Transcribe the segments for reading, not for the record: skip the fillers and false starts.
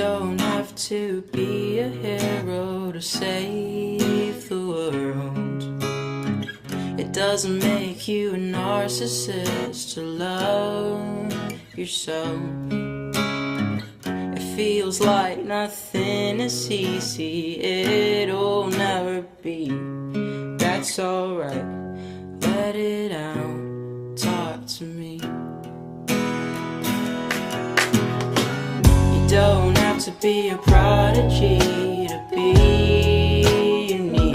don't have to be a hero to save the world. It doesn't make you a narcissist to love yourself. It feels like nothing is easy, it'll never be. That's alright, let it out, talk to me. You don't have to be a prodigy to be unique.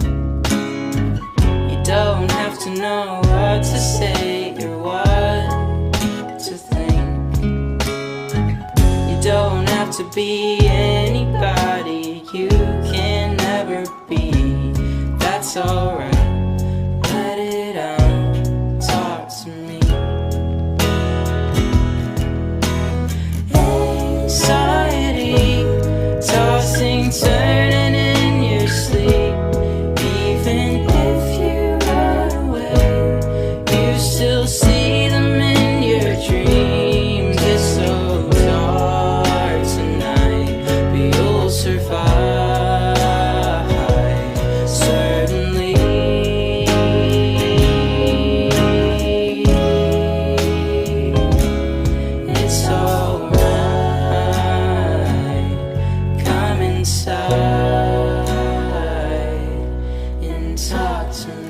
You don't have to know what to say or what to think. You don't have to be anybody you can never be. That's alright, let it out, talk to me. Anxiety, tossing, turning in your sleep. Even if you run away, you still see them in your dreams. It's so dark tonight, but you'll survive, certainly. It's alright, come inside and talk to me.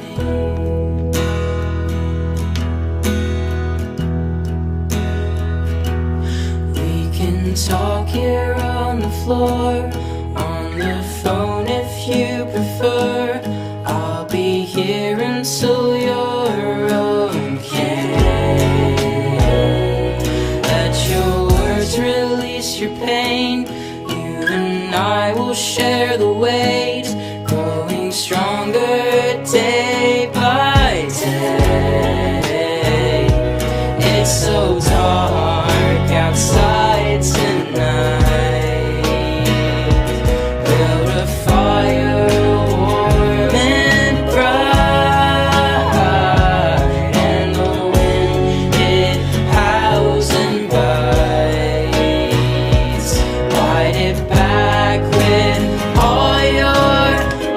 We can talk here on the floor, on the phone if you prefer. I'll be here until you're okay. Let your words release your pain. You and I will share the weight, growing stronger day by day. It's so dark outside tonight. Build a fire warm and bright, and the wind it howls and bites. Fight it back with all your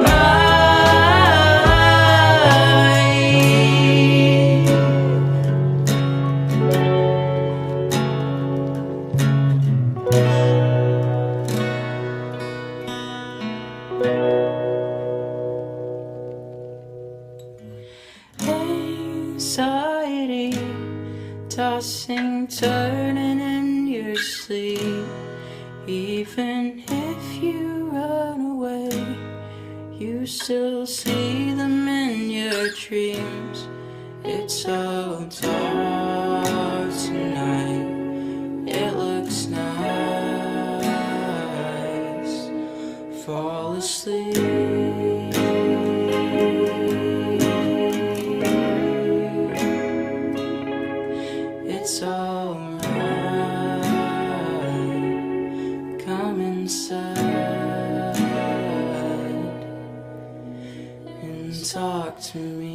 anxiety, tossing, turning in your sleep. Even if you run away, you still see them in your dreams. It's so dark tonight, it looks nice. Fall asleep. It's alright, come inside and talk to me.